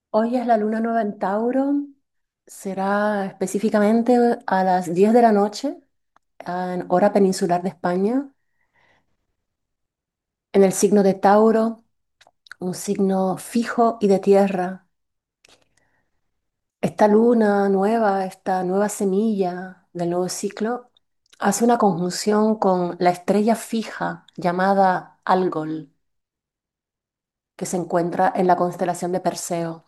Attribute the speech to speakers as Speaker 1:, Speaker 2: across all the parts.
Speaker 1: Hoy es la luna nueva en Tauro. Será específicamente a las 10 de la noche, en hora peninsular de España, en el signo de Tauro, un signo fijo y de tierra. Esta luna nueva, esta nueva semilla del nuevo ciclo, hace una conjunción con la estrella fija llamada Algol, que se encuentra en la constelación de Perseo.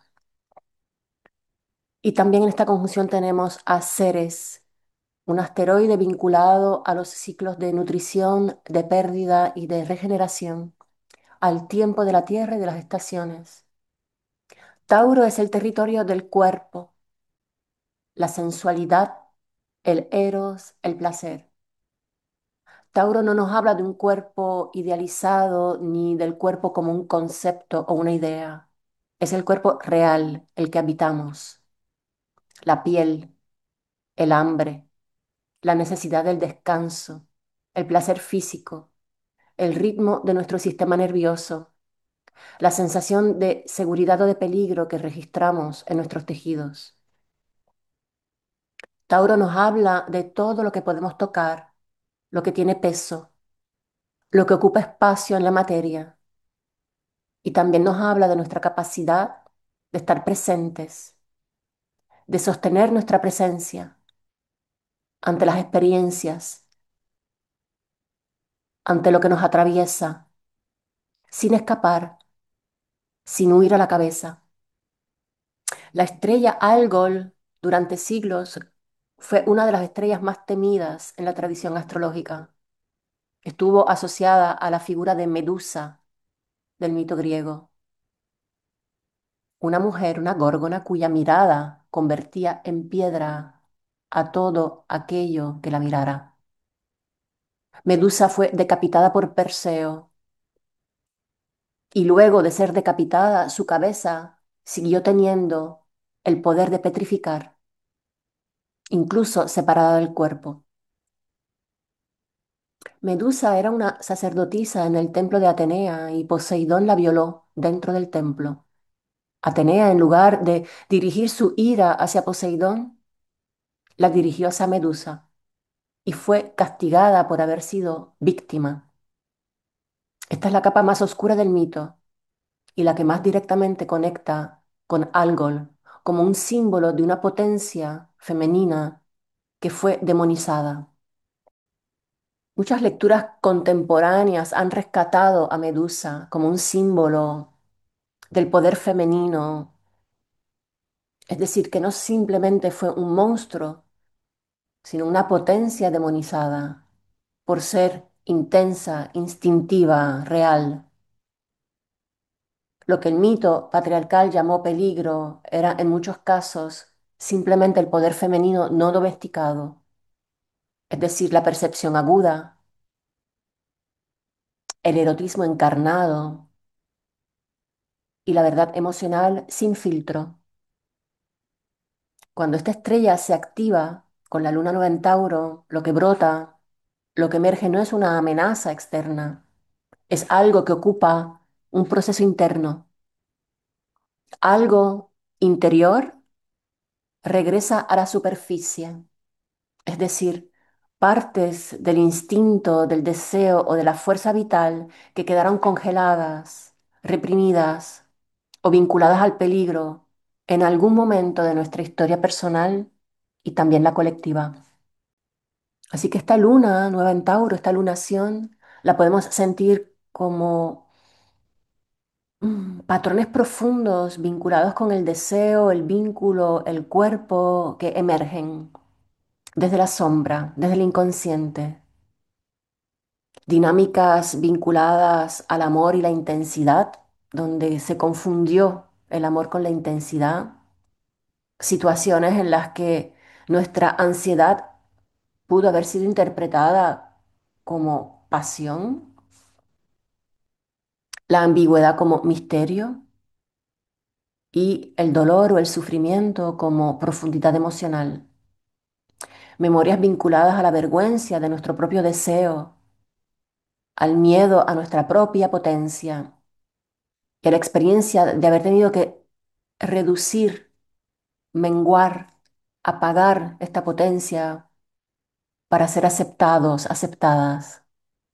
Speaker 1: Y también en esta conjunción tenemos a Ceres, un asteroide vinculado a los ciclos de nutrición, de pérdida y de regeneración, al tiempo de la Tierra y de las estaciones. Tauro es el territorio del cuerpo, la sensualidad, el eros, el placer. Tauro no nos habla de un cuerpo idealizado ni del cuerpo como un concepto o una idea. Es el cuerpo real, el que habitamos, la piel, el hambre, la necesidad del descanso, el placer físico, el ritmo de nuestro sistema nervioso, la sensación de seguridad o de peligro que registramos en nuestros tejidos. Tauro nos habla de todo lo que podemos tocar, lo que tiene peso, lo que ocupa espacio en la materia, y también nos habla de nuestra capacidad de estar presentes, de sostener nuestra presencia ante las experiencias, ante lo que nos atraviesa, sin escapar, sin huir a la cabeza. La estrella Algol durante siglos fue una de las estrellas más temidas en la tradición astrológica. Estuvo asociada a la figura de Medusa del mito griego, una mujer, una górgona cuya mirada convertía en piedra a todo aquello que la mirara. Medusa fue decapitada por Perseo y luego de ser decapitada, su cabeza siguió teniendo el poder de petrificar, incluso separada del cuerpo. Medusa era una sacerdotisa en el templo de Atenea y Poseidón la violó dentro del templo. Atenea, en lugar de dirigir su ira hacia Poseidón, la dirigió hacia Medusa y fue castigada por haber sido víctima. Esta es la capa más oscura del mito y la que más directamente conecta con Algol como un símbolo de una potencia femenina que fue demonizada. Muchas lecturas contemporáneas han rescatado a Medusa como un símbolo del poder femenino, es decir, que no simplemente fue un monstruo, sino una potencia demonizada por ser intensa, instintiva, real. Lo que el mito patriarcal llamó peligro era en muchos casos simplemente el poder femenino no domesticado, es decir, la percepción aguda, el erotismo encarnado y la verdad emocional sin filtro. Cuando esta estrella se activa con la luna nueva en Tauro, lo que brota, lo que emerge no es una amenaza externa, es algo que ocupa un proceso interno. Algo interior regresa a la superficie, es decir, partes del instinto, del deseo o de la fuerza vital que quedaron congeladas, reprimidas o vinculadas al peligro en algún momento de nuestra historia personal y también la colectiva. Así que esta luna nueva en Tauro, esta lunación, la podemos sentir como patrones profundos vinculados con el deseo, el vínculo, el cuerpo que emergen desde la sombra, desde el inconsciente. Dinámicas vinculadas al amor y la intensidad, donde se confundió el amor con la intensidad. Situaciones en las que nuestra ansiedad pudo haber sido interpretada como pasión, la ambigüedad como misterio y el dolor o el sufrimiento como profundidad emocional. Memorias vinculadas a la vergüenza de nuestro propio deseo, al miedo a nuestra propia potencia y a la experiencia de haber tenido que reducir, menguar, apagar esta potencia para ser aceptados, aceptadas.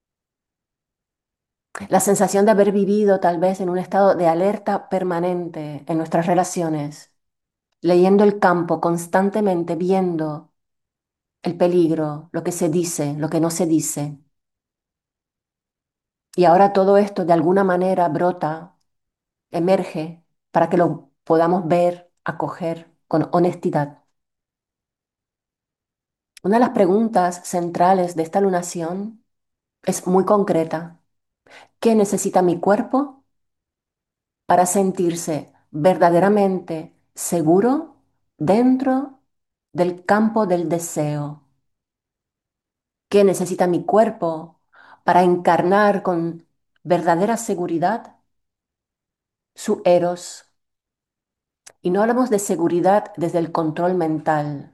Speaker 1: La sensación de haber vivido tal vez en un estado de alerta permanente en nuestras relaciones, leyendo el campo constantemente, viendo el peligro, lo que se dice, lo que no se dice. Y ahora todo esto de alguna manera brota, emerge, para que lo podamos ver, acoger con honestidad. Una de las preguntas centrales de esta lunación es muy concreta. ¿Qué necesita mi cuerpo para sentirse verdaderamente seguro dentro del campo del deseo? ¿Qué necesita mi cuerpo para encarnar con verdadera seguridad su eros? Y no hablamos de seguridad desde el control mental,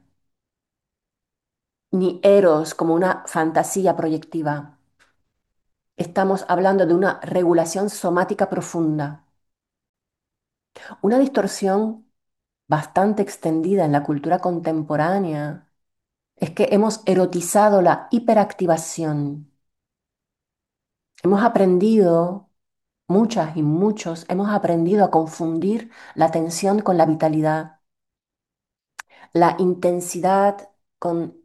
Speaker 1: ni eros como una fantasía proyectiva. Estamos hablando de una regulación somática profunda, una distorsión bastante extendida en la cultura contemporánea. Es que hemos erotizado la hiperactivación. Hemos aprendido, muchas y muchos, hemos aprendido a confundir la tensión con la vitalidad, la intensidad con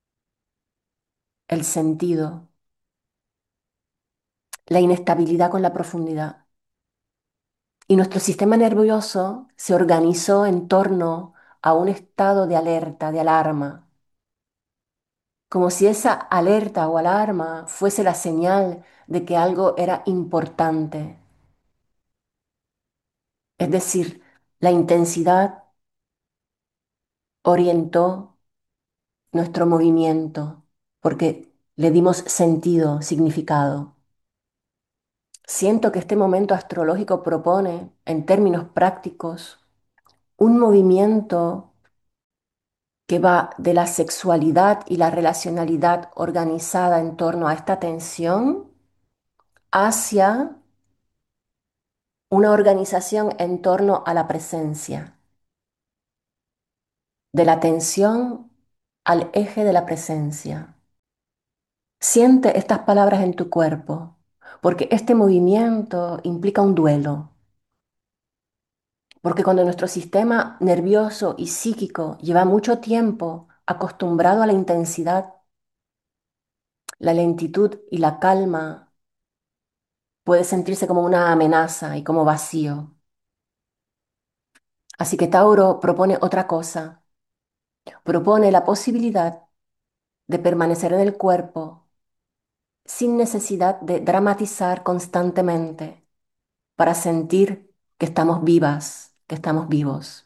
Speaker 1: el sentido, la inestabilidad con la profundidad. Y nuestro sistema nervioso se organizó en torno a un estado de alerta, de alarma, como si esa alerta o alarma fuese la señal de que algo era importante. Es decir, la intensidad orientó nuestro movimiento porque le dimos sentido, significado. Siento que este momento astrológico propone, en términos prácticos, un movimiento que va de la sexualidad y la relacionalidad organizada en torno a esta tensión hacia una organización en torno a la presencia, de la tensión al eje de la presencia. Siente estas palabras en tu cuerpo, porque este movimiento implica un duelo, porque cuando nuestro sistema nervioso y psíquico lleva mucho tiempo acostumbrado a la intensidad, la lentitud y la calma puede sentirse como una amenaza y como vacío. Así que Tauro propone otra cosa, propone la posibilidad de permanecer en el cuerpo sin necesidad de dramatizar constantemente para sentir que estamos vivas, que estamos vivos.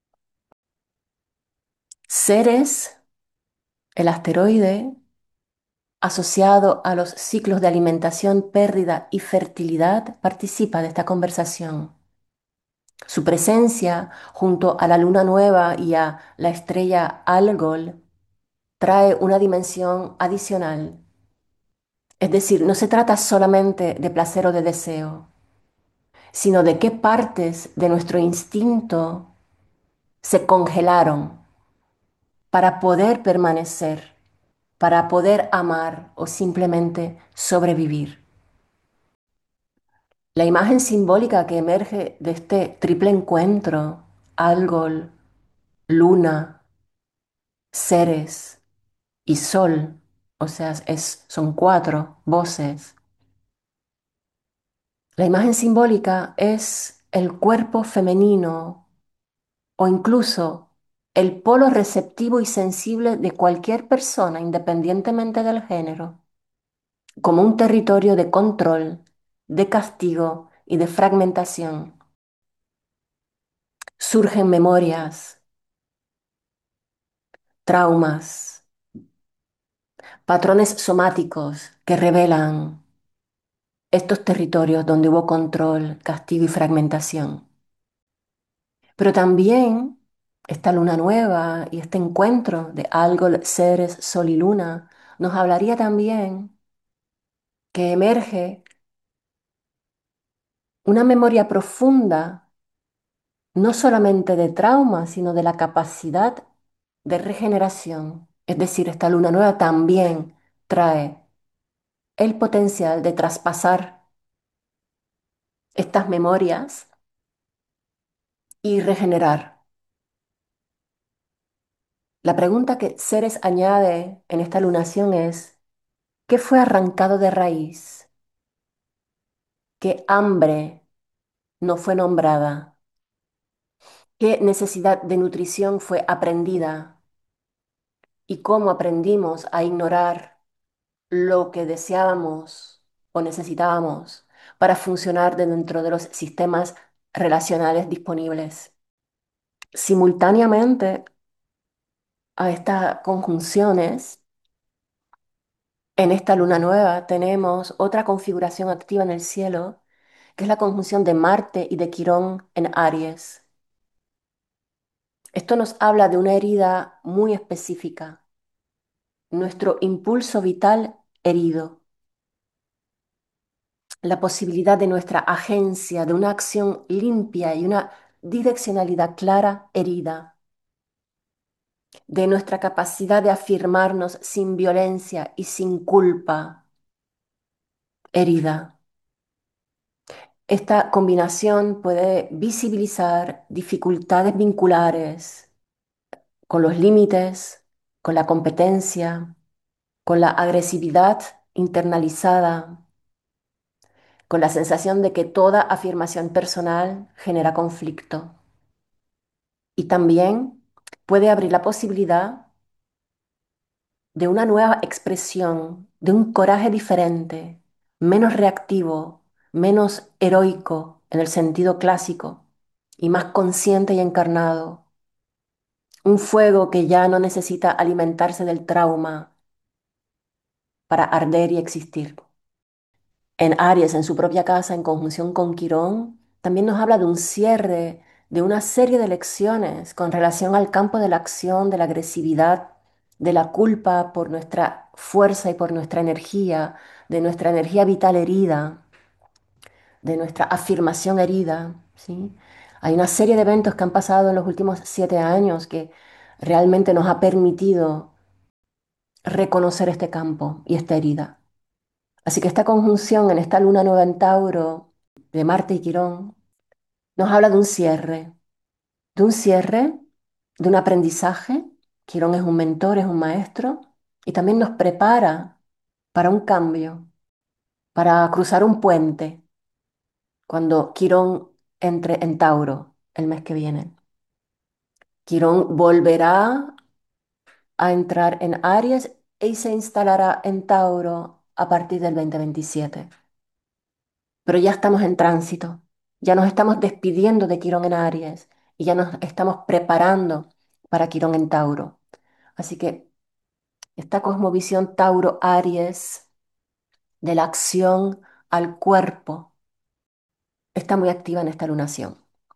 Speaker 1: Ceres, el asteroide asociado a los ciclos de alimentación, pérdida y fertilidad, participa de esta conversación. Su presencia junto a la luna nueva y a la estrella Algol trae una dimensión adicional. Es decir, no se trata solamente de placer o de deseo, sino de qué partes de nuestro instinto se congelaron para poder permanecer, para poder amar o simplemente sobrevivir. La imagen simbólica que emerge de este triple encuentro, Algol, Luna, Ceres y Sol, o sea, son cuatro voces. La imagen simbólica es el cuerpo femenino o incluso el polo receptivo y sensible de cualquier persona, independientemente del género, como un territorio de control, de castigo y de fragmentación. Surgen memorias, traumas, patrones somáticos que revelan estos territorios donde hubo control, castigo y fragmentación. Pero también esta luna nueva y este encuentro de Algol, Ceres, Sol y Luna nos hablaría también que emerge una memoria profunda no solamente de trauma, sino de la capacidad de regeneración. Es decir, esta luna nueva también trae el potencial de traspasar estas memorias y regenerar. La pregunta que Ceres añade en esta lunación es, ¿qué fue arrancado de raíz? ¿Qué hambre no fue nombrada? ¿Qué necesidad de nutrición fue aprendida? ¿Y cómo aprendimos a ignorar lo que deseábamos o necesitábamos para funcionar dentro de los sistemas relacionales disponibles? Simultáneamente a estas conjunciones, en esta luna nueva tenemos otra configuración activa en el cielo, que es la conjunción de Marte y de Quirón en Aries. Esto nos habla de una herida muy específica, nuestro impulso vital herido, la posibilidad de nuestra agencia, de una acción limpia y una direccionalidad clara herida, de nuestra capacidad de afirmarnos sin violencia y sin culpa herida. Esta combinación puede visibilizar dificultades vinculares con los límites, con la competencia, con la agresividad internalizada, con la sensación de que toda afirmación personal genera conflicto. Y también puede abrir la posibilidad de una nueva expresión, de un coraje diferente, menos reactivo, menos heroico en el sentido clásico y más consciente y encarnado. Un fuego que ya no necesita alimentarse del trauma para arder y existir. En Aries, en su propia casa, en conjunción con Quirón, también nos habla de un cierre de una serie de lecciones con relación al campo de la acción, de la agresividad, de la culpa por nuestra fuerza y por nuestra energía, de nuestra energía vital herida, de nuestra afirmación herida, ¿sí? Hay una serie de eventos que han pasado en los últimos 7 años que realmente nos ha permitido reconocer este campo y esta herida. Así que esta conjunción en esta luna nueva en Tauro de Marte y Quirón nos habla de un cierre, de un aprendizaje. Quirón es un mentor, es un maestro y también nos prepara para un cambio, para cruzar un puente cuando Quirón entre en Tauro el mes que viene. Quirón volverá a entrar en Aries y se instalará en Tauro a partir del 2027. Pero ya estamos en tránsito, ya nos estamos despidiendo de Quirón en Aries y ya nos estamos preparando para Quirón en Tauro. Así que esta cosmovisión Tauro-Aries de la acción al cuerpo está muy activa en esta lunación.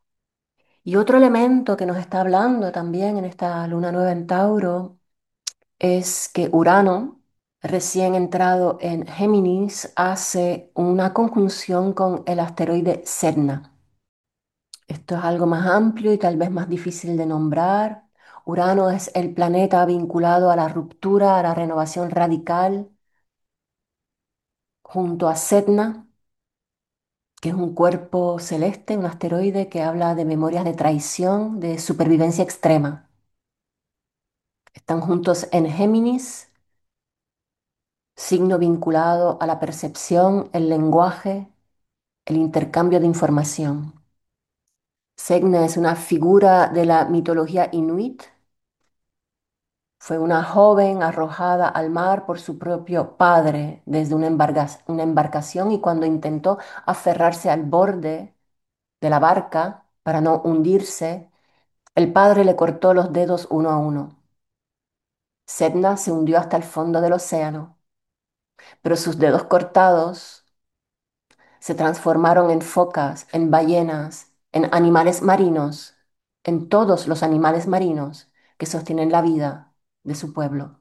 Speaker 1: Y otro elemento que nos está hablando también en esta luna nueva en Tauro es que Urano, recién entrado en Géminis, hace una conjunción con el asteroide Sedna. Esto es algo más amplio y tal vez más difícil de nombrar. Urano es el planeta vinculado a la ruptura, a la renovación radical, junto a Sedna, que es un cuerpo celeste, un asteroide que habla de memorias de traición, de supervivencia extrema. Están juntos en Géminis, signo vinculado a la percepción, el lenguaje, el intercambio de información. Sedna es una figura de la mitología inuit. Fue una joven arrojada al mar por su propio padre desde una embarcación y cuando intentó aferrarse al borde de la barca para no hundirse, el padre le cortó los dedos uno a uno. Sedna se hundió hasta el fondo del océano, pero sus dedos cortados se transformaron en focas, en ballenas, en animales marinos, en todos los animales marinos que sostienen la vida de su pueblo.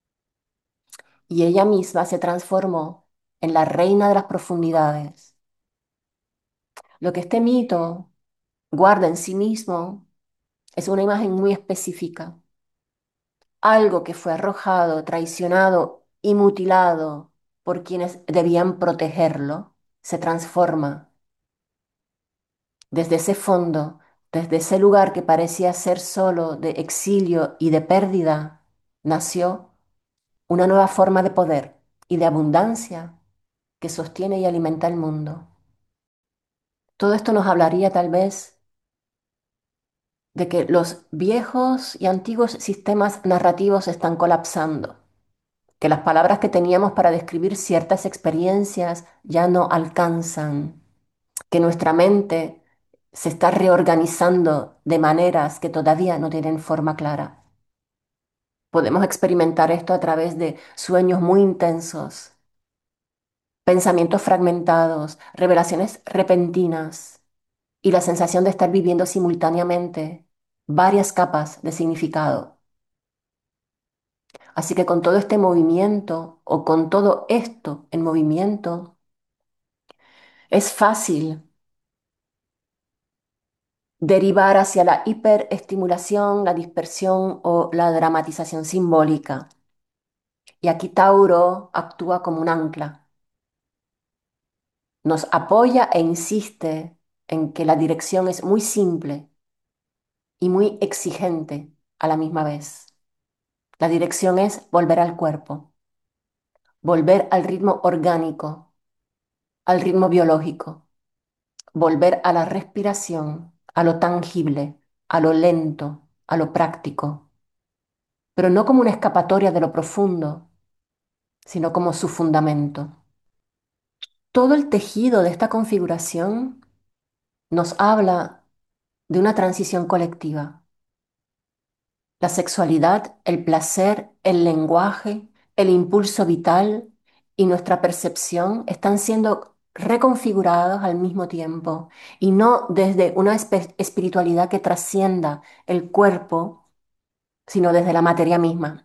Speaker 1: Y ella misma se transformó en la reina de las profundidades. Lo que este mito guarda en sí mismo es una imagen muy específica. Algo que fue arrojado, traicionado y mutilado por quienes debían protegerlo, se transforma desde ese fondo, desde ese lugar que parecía ser solo de exilio y de pérdida, nació una nueva forma de poder y de abundancia que sostiene y alimenta el mundo. Todo esto nos hablaría tal vez de que los viejos y antiguos sistemas narrativos están colapsando, que las palabras que teníamos para describir ciertas experiencias ya no alcanzan, que nuestra mente se está reorganizando de maneras que todavía no tienen forma clara. Podemos experimentar esto a través de sueños muy intensos, pensamientos fragmentados, revelaciones repentinas y la sensación de estar viviendo simultáneamente varias capas de significado. Así que con todo este movimiento o con todo esto en movimiento, es fácil derivar hacia la hiperestimulación, la dispersión o la dramatización simbólica. Y aquí Tauro actúa como un ancla. Nos apoya e insiste en que la dirección es muy simple y muy exigente a la misma vez. La dirección es volver al cuerpo, volver al ritmo orgánico, al ritmo biológico, volver a la respiración, a lo tangible, a lo lento, a lo práctico, pero no como una escapatoria de lo profundo, sino como su fundamento. Todo el tejido de esta configuración nos habla de una transición colectiva. La sexualidad, el placer, el lenguaje, el impulso vital y nuestra percepción están siendo reconfigurados al mismo tiempo y no desde una espiritualidad que trascienda el cuerpo, sino desde la materia misma.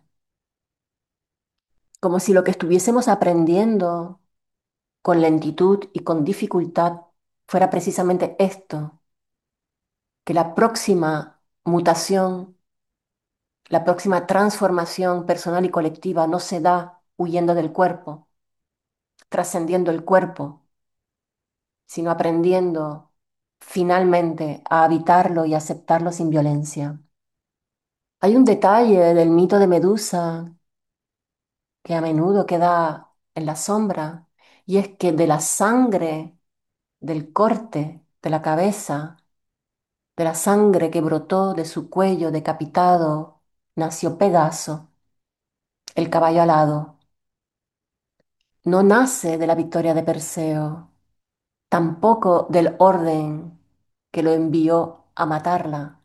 Speaker 1: Como si lo que estuviésemos aprendiendo con lentitud y con dificultad fuera precisamente esto, que la próxima mutación, la próxima transformación personal y colectiva no se da huyendo del cuerpo, trascendiendo el cuerpo, sino aprendiendo finalmente a habitarlo y aceptarlo sin violencia. Hay un detalle del mito de Medusa que a menudo queda en la sombra, y es que de la sangre del corte de la cabeza, de la sangre que brotó de su cuello decapitado, nació Pegaso, el caballo alado. No nace de la victoria de Perseo, tampoco del orden que lo envió a matarla.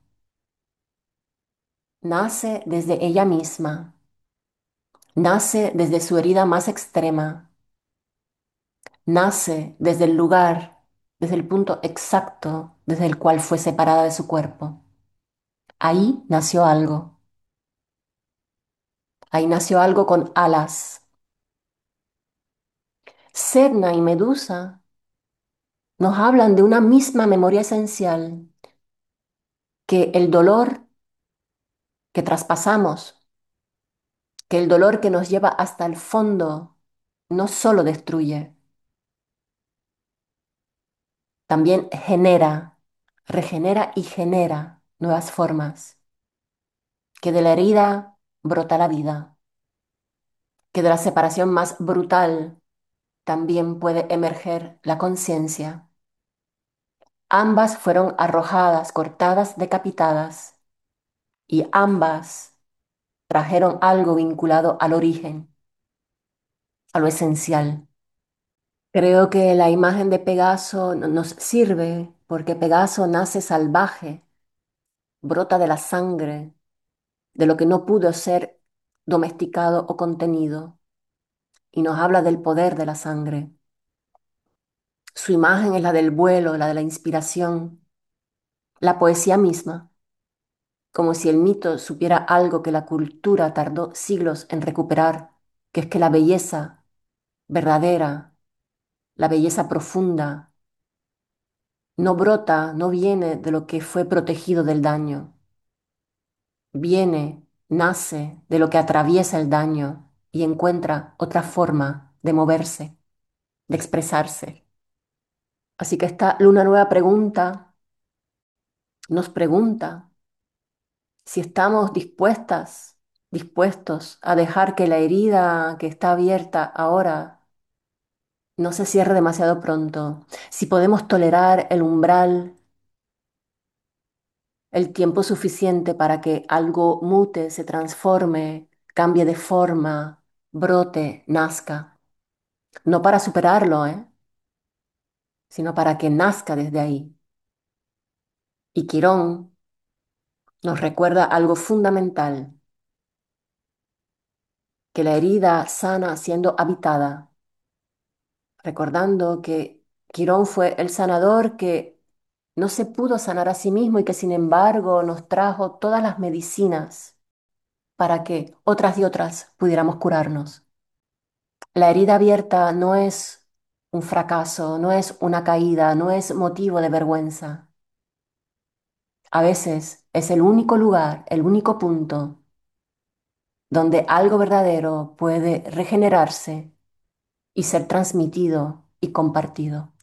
Speaker 1: Nace desde ella misma, nace desde su herida más extrema, nace desde el lugar, desde el punto exacto desde el cual fue separada de su cuerpo. Ahí nació algo, ahí nació algo con alas. Sedna y Medusa nos hablan de una misma memoria esencial, que el dolor que traspasamos, que el dolor que nos lleva hasta el fondo no solo destruye, también genera, regenera y genera nuevas formas, que de la herida brota la vida, que de la separación más brutal también puede emerger la conciencia. Ambas fueron arrojadas, cortadas, decapitadas, y ambas trajeron algo vinculado al origen, a lo esencial. Creo que la imagen de Pegaso nos sirve porque Pegaso nace salvaje, brota de la sangre, de lo que no pudo ser domesticado o contenido, y nos habla del poder de la sangre. Su imagen es la del vuelo, la de la inspiración, la poesía misma, como si el mito supiera algo que la cultura tardó siglos en recuperar, que es que la belleza verdadera, la belleza profunda, no brota, no viene de lo que fue protegido del daño, viene, nace de lo que atraviesa el daño y encuentra otra forma de moverse, de expresarse. Así que esta luna nueva pregunta, nos pregunta si estamos dispuestos a dejar que la herida que está abierta ahora no se cierre demasiado pronto, si podemos tolerar el umbral, el tiempo suficiente para que algo mute, se transforme, cambie de forma, brote, nazca. No para superarlo, sino para que nazca desde ahí. Y Quirón nos recuerda algo fundamental, que la herida sana siendo habitada, recordando que Quirón fue el sanador que no se pudo sanar a sí mismo y que sin embargo nos trajo todas las medicinas para que otras y otras pudiéramos curarnos. La herida abierta no es un fracaso, no es una caída, no es motivo de vergüenza. A veces es el único lugar, el único punto donde algo verdadero puede regenerarse y ser transmitido y compartido.